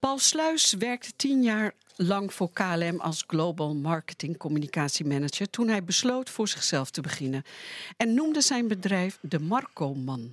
Paul Sluis werkte 10 jaar lang voor KLM als Global Marketing Communicatie Manager toen hij besloot voor zichzelf te beginnen. En noemde zijn bedrijf de Marcoman.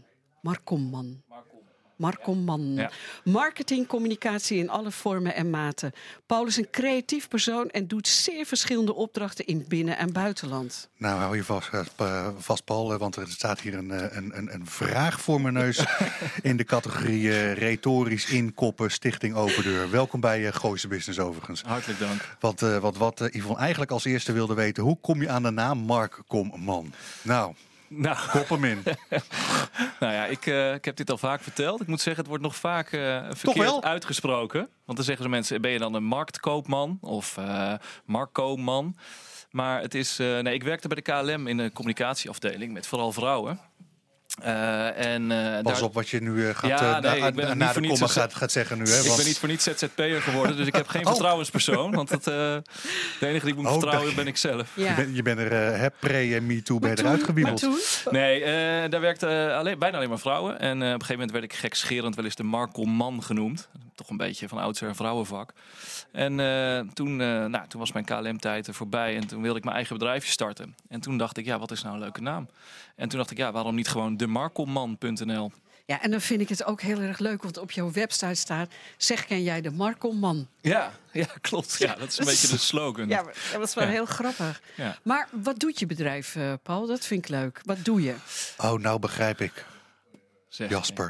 Ja. Marketing, communicatie in alle vormen en maten. Paul is een creatief persoon en doet zeer verschillende opdrachten in binnen- en buitenland. Nou, hou je vast Paul, want er staat hier een vraag voor mijn neus in de categorie retorisch inkoppen Stichting Open Deur. Welkom bij Gooise Business overigens. Hartelijk dank. Wat Yvonne eigenlijk als eerste wilde weten, hoe kom je aan de naam Marcoman? Nou, kop hem in. Nou ja, ik heb dit al vaak verteld. Ik moet zeggen, het wordt nog vaak verkeerd uitgesproken. Want dan zeggen ze mensen, ben je dan een marktkoopman of Marcoman? Maar het is, ik werkte bij de KLM in de communicatieafdeling met vooral vrouwen. Pas op wat je nu gaat gaat zeggen nu. Hè, ik ben niet voor niets ZZP'er geworden, dus ik heb geen vertrouwenspersoon. Want de enige die ik moet vertrouwen ben ik zelf. Ja. Je bent er pre en MeToo ben je eruit gewiebeld. Nee, daar werkte bijna alleen maar vrouwen. En op een gegeven moment werd ik gekscherend wel eens de Marcoman genoemd. Toch een beetje van oudsher vrouwenvak. En toen was mijn KLM-tijd voorbij en toen wilde ik mijn eigen bedrijfje starten. En toen dacht ik, wat is nou een leuke naam? En toen dacht ik, waarom niet gewoon demarcoman.nl? Ja, en dan vind ik het ook heel erg leuk, want op jouw website staat, ken jij de Marcoman? Ja, klopt. Ja, dat is een beetje de slogan. Ja, dat is wel heel grappig. Ja. Maar wat doet je bedrijf, Paul? Dat vind ik leuk. Wat doe je? Oh, nou begrijp ik. Zeg, Jasper.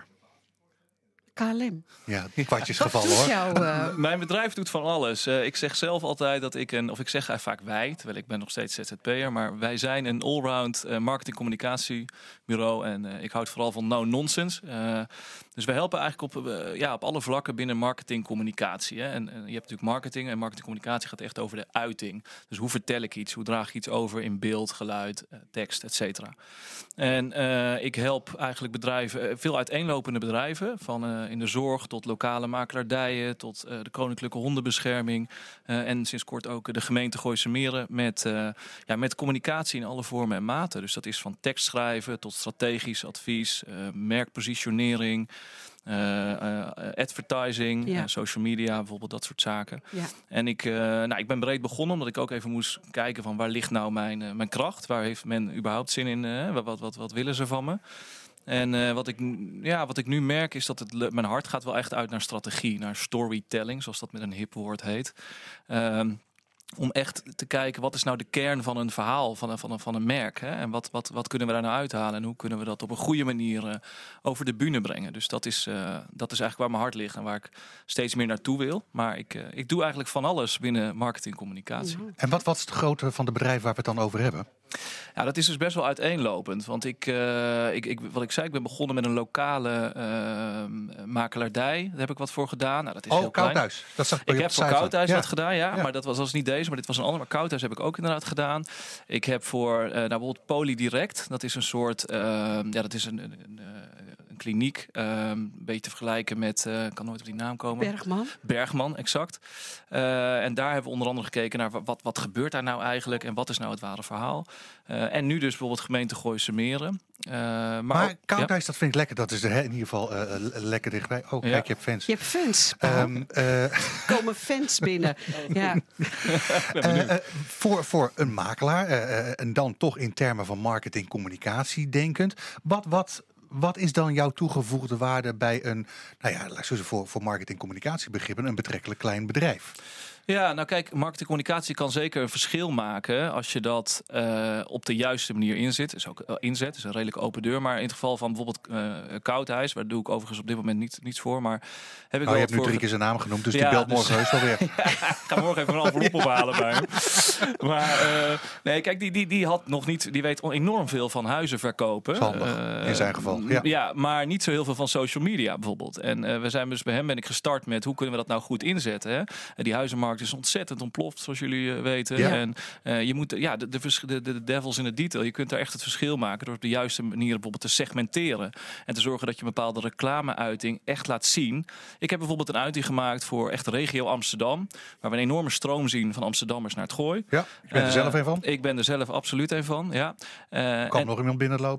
KLM. Ja, kwartjes gevallen hoor. Mijn bedrijf doet van alles. Ik zeg zelf altijd dat ik ik zeg vaak wij, terwijl ik ben nog steeds ZZP'er, maar wij zijn een allround marketing-communicatiebureau en ik houd vooral van no-nonsense. Dus we helpen eigenlijk op alle vlakken binnen marketing-communicatie. Hè. En je hebt natuurlijk marketing en marketing-communicatie gaat echt over de uiting. Dus hoe vertel ik iets? Hoe draag ik iets over in beeld, geluid, tekst, et cetera. En ik help eigenlijk bedrijven, veel uiteenlopende bedrijven, van in de zorg tot lokale makelaardijen, tot de Koninklijke Hondenbescherming en sinds kort ook de gemeente Gooise Meren met communicatie in alle vormen en maten. Dus dat is van tekstschrijven tot strategisch advies, merkpositionering, advertising, social media, bijvoorbeeld dat soort zaken. Ja. En ik ben breed begonnen omdat ik ook even moest kijken van waar ligt nou mijn kracht? Waar heeft men überhaupt zin in? Wat willen ze van me? En wat ik nu merk is dat mijn hart gaat wel echt uit naar strategie, naar storytelling, zoals dat met een hip woord heet. Om echt te kijken, wat is nou de kern van een verhaal, van een merk? Hè? En wat kunnen we daar nou uithalen? En hoe kunnen we dat op een goede manier over de bühne brengen? Dus dat is eigenlijk waar mijn hart ligt en waar ik steeds meer naartoe wil. Maar ik doe eigenlijk van alles binnen marketingcommunicatie. Mm-hmm. En wat is de grootte van de bedrijf waar we het dan over hebben? Ja, dat is dus best wel uiteenlopend. Want wat ik zei, ik ben begonnen met een lokale makelaardij. Daar heb ik wat voor gedaan. Nou, dat is heel klein. Koudhuis. Dat zag ik heb voor Koudhuis wat gedaan, ja. Maar dat was niet deze, maar dit was een ander. Maar Koudhuis heb ik ook inderdaad gedaan. Ik heb voor bijvoorbeeld Polydirect. Dat is een soort, dat is een kliniek, een beetje te vergelijken met, kan nooit op die naam komen. Bergman, exact. En daar hebben we onder andere gekeken naar wat gebeurt daar nou eigenlijk en wat is nou het ware verhaal. En nu dus bijvoorbeeld gemeente Gooise Meren. Maar Koudhuis, dat vind ik lekker. Dat is in ieder geval lekker dichtbij. Oh, kijk, je hebt fans. Je hebt fans. Komen fans binnen. Ja. Voor een makelaar, en dan toch in termen van marketing, communicatie denkend. Wat is dan jouw toegevoegde waarde bij een, voor marketing communicatiebegrippen, een betrekkelijk klein bedrijf? Ja, nou kijk, marketingcommunicatie kan zeker een verschil maken als je dat op de juiste manier inzet. Is ook is een redelijk open deur. Maar in het geval van bijvoorbeeld Koudhuis, waar doe ik overigens op dit moment niets voor. Maar heb ik je hebt nu 3 keer zijn naam genoemd, dus die belt morgen heus alweer. Ik ga morgen even een envelop ophalen bij hem. Maar nee, kijk, die had nog niet, die weet enorm veel van huizen verkopen. Handig, in zijn geval. Ja, maar niet zo heel veel van social media bijvoorbeeld. En we zijn dus bij hem ben ik gestart met hoe kunnen we dat nou goed inzetten. Hè? Die huizenmarkt is ontzettend ontploft, zoals jullie weten. Ja. En je moet de devils in het detail. Je kunt daar echt het verschil maken door op de juiste manier bijvoorbeeld te segmenteren en te zorgen dat je een bepaalde reclameuiting echt laat zien. Ik heb bijvoorbeeld een uiting gemaakt voor echt regio Amsterdam, waar we een enorme stroom zien van Amsterdammers naar het Gooi. Ja, je bent er zelf een van? Ik ben er zelf absoluut een van. Ja. Kan nog iemand binnenlopen?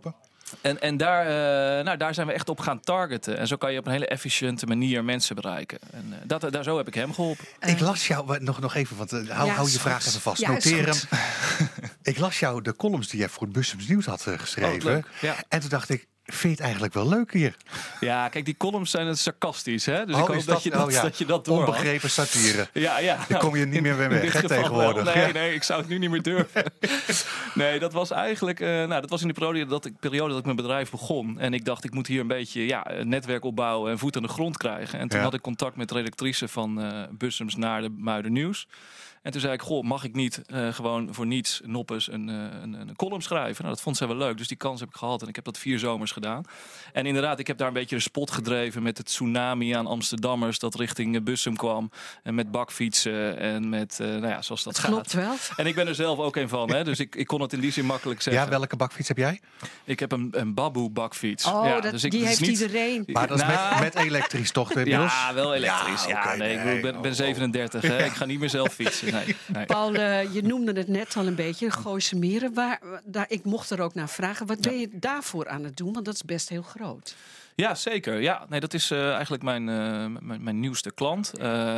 En daar zijn we echt op gaan targeten. En zo kan je op een hele efficiënte manier mensen bereiken. En zo heb ik hem geholpen. Ik las jou, nog even, want hou je vraag even vast. Ja, noteer hem. Ik las jou de columns die jij voor het Bussums Nieuws had geschreven. Leuk. Ja. En toen dacht ik, vind je het eigenlijk wel leuk hier? Ja, kijk, die columns zijn het sarcastisch. Hè? Dus ik hoop dat je dat door. Onbegrepen satire. Ja. Daar kom je niet meer mee weg, tegenwoordig. Nee, ik zou het nu niet meer durven. Nee, dat was eigenlijk... dat was in de periode dat ik mijn bedrijf begon. En ik dacht, ik moet hier een beetje een netwerk opbouwen en voet aan de grond krijgen. En toen had ik contact met de redactrice van Bussums naar de Muiden Nieuws. En toen zei ik, mag ik niet gewoon voor niets noppes een column schrijven? Nou, dat vond zij wel leuk, dus die kans heb ik gehad. En ik heb dat 4 zomers gedaan. En inderdaad, ik heb daar een beetje de spot gedreven met het tsunami aan Amsterdammers dat richting Bussum kwam. En met bakfietsen en met, zoals dat gaat. Klopt wel. En ik ben er zelf ook een van, hè? Dus ik kon het in die zin makkelijk zeggen. Ja, welke bakfiets heb jij? Ik heb een Baboe bakfiets. Dus die heeft iedereen. Maar dat is met elektrisch toch? Ja, wel elektrisch. Ik ben 37, hè? Ik ga niet meer zelf fietsen. Nee. Paul, je noemde het net al een beetje, Gooise Meren. Ik mocht er ook naar vragen. Wat ben je daarvoor aan het doen? Want dat is best heel groot. Ja, zeker. Ja, nee, dat is eigenlijk mijn nieuwste klant.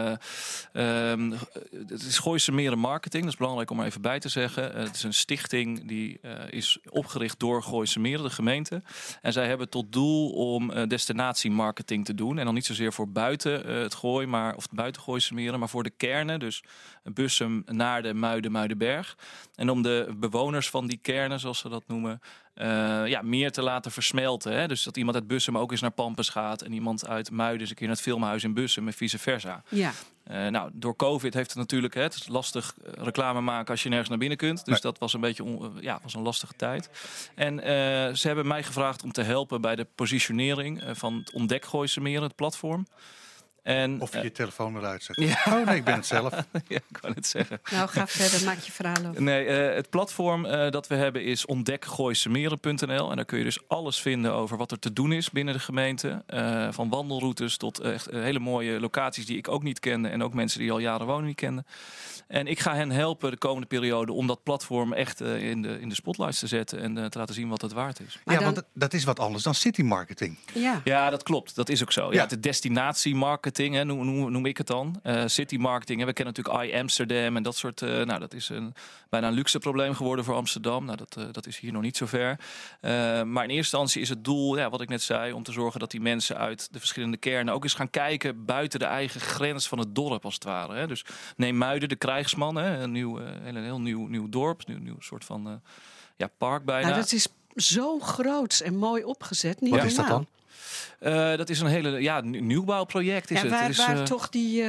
Het is Gooise Meren Marketing. Dat is belangrijk om er even bij te zeggen. Het is een stichting die is opgericht door Gooise Meren, de gemeente. En zij hebben tot doel om destinatiemarketing te doen. En dan niet zozeer voor buiten het Gooi, of buiten Gooise Meren, maar voor de kernen. Dus Bussum, Naarden, Muiden, Muidenberg. En om de bewoners van die kernen, zoals ze dat noemen, meer te laten versmelten. Hè? Dus dat iemand uit Bussum ook eens naar Pampus gaat en iemand uit Muiden eens een keer naar het filmhuis in Bussum en vice versa. Ja. Door COVID heeft het natuurlijk het is lastig reclame maken als je nergens naar binnen kunt. Dus dat was een beetje was een lastige tijd. En ze hebben mij gevraagd om te helpen bij de positionering van het Ontdek Gooise Meren, het platform. Of je telefoon eruit zet. Ja. Oh nee, ik ben het zelf. Ja, ik kan het zeggen. Nou, ga verder, maak je verhaal over. Nee, het platform dat we hebben is ontdekgooisemeren.nl. En daar kun je dus alles vinden over wat er te doen is binnen de gemeente. Van wandelroutes tot echt hele mooie locaties die ik ook niet kende. En ook mensen die al jaren wonen niet kenden. En ik ga hen helpen de komende periode om dat platform echt in de spotlights te zetten. En te laten zien wat het waard is. Ja, want dat is wat anders dan city marketing. Ja, dat klopt. Dat is ook zo. Ja, de destinatiemarketing, hè, noem ik het dan. City marketing. Hè. We kennen natuurlijk Amsterdam en dat soort. Dat is bijna een luxe probleem geworden voor Amsterdam. Nou, dat is hier nog niet zo ver. Maar in eerste instantie is het doel, wat ik net zei, om te zorgen dat die mensen uit de verschillende kernen ook eens gaan kijken buiten de eigen grens van het dorp, als het ware. Hè. Dus neem Muiden, de Krijgsman, hè, een heel nieuw dorp, een nieuw soort van park bijna. Nou, dat is zo groots en mooi opgezet. Niet Wat is dat dan? Dat is een hele nieuwbouwproject. Waar toch die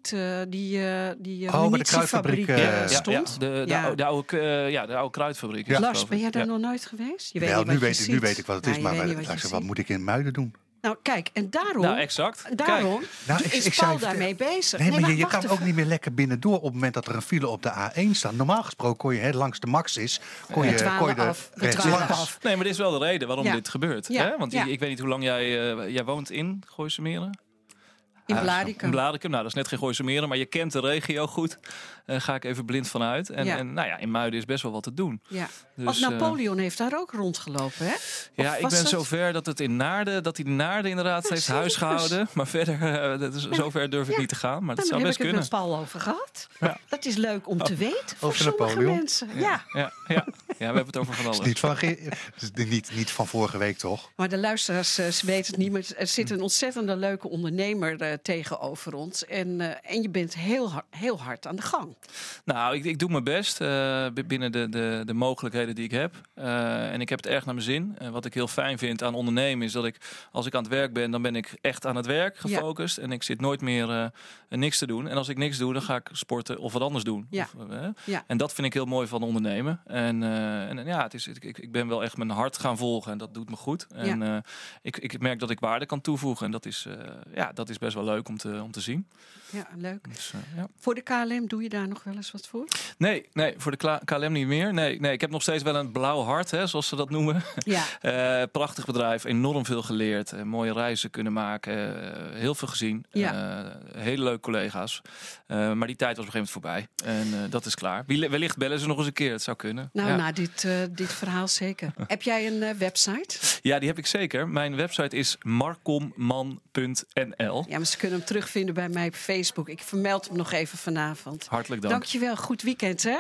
de munitiefabriek stond. De oude kruidfabriek. Ja. Lars, ben jij daar nog nooit geweest? Nu weet ik wat het is, maar wat moet ik in Muiden doen? Nou, kijk, en daarom... Nou, exact. Is Paul daarmee bezig. Nee, maar je kan ook niet meer lekker binnendoor op het moment dat er een file op de A1 staat. Normaal gesproken kon je langs de Maxis, kon je er rechts langs. Nee, maar dit is wel de reden waarom dit gebeurt. Ja. Hè? Want ik weet niet hoe lang jij woont in Gooise Meren. In Blaricum. Nou, dat is net geen Gooise Meren, maar je kent de regio goed. Ga ik even blind vanuit. En in Muiden is best wel wat te doen. Ja. Dus, Napoleon heeft daar ook rondgelopen, hè? Ik ben zover dat hij Naarden inderdaad heeft huisgehouden. Maar verder, zover durf ik niet te gaan. Maar dat zou best kunnen. Daar heb ik het met Paul over gehad. Ja. Dat is leuk om te weten voor over sommige Napoleon. mensen. Ja, we hebben het over van alles. Niet van vorige week, toch? Maar de luisteraars weten het niet. Maar er zit een ontzettende leuke ondernemer tegenover ons. En je bent heel hard aan de gang. Nou, ik doe mijn best binnen de mogelijkheden die ik heb. En ik heb het erg naar mijn zin. Wat ik heel fijn vind aan ondernemen is dat als ik aan het werk ben, dan ben ik echt aan het werk gefocust. Ja. En ik zit nooit meer niks te doen. En als ik niks doe, dan ga ik sporten of wat anders doen. Ja. En dat vind ik heel mooi van ondernemen. Ik ben wel echt mijn hart gaan volgen en dat doet me goed. En ik merk dat ik waarde kan toevoegen. En dat is best wel leuk om te zien. Ja, leuk. Dus, Voor de KLM doe je daar nog wel eens wat voor? Nee, voor de KLM niet meer. Nee, ik heb nog steeds wel een blauw hart, hè, zoals ze dat noemen. Ja. Prachtig bedrijf, enorm veel geleerd. Mooie reizen kunnen maken. Heel veel gezien. Ja. Hele leuke collega's. Maar die tijd was op een gegeven moment voorbij. En dat is klaar. Wellicht bellen ze nog eens een keer. Het zou kunnen. Nou, na na dit verhaal zeker. Heb jij een website? Ja, die heb ik zeker. Mijn website is markomman.nl. Ja, maar ze kunnen hem terugvinden bij mij op Facebook. Ik vermeld hem nog even vanavond. Hartelijk dank. Dankjewel. Goed weekend, hè?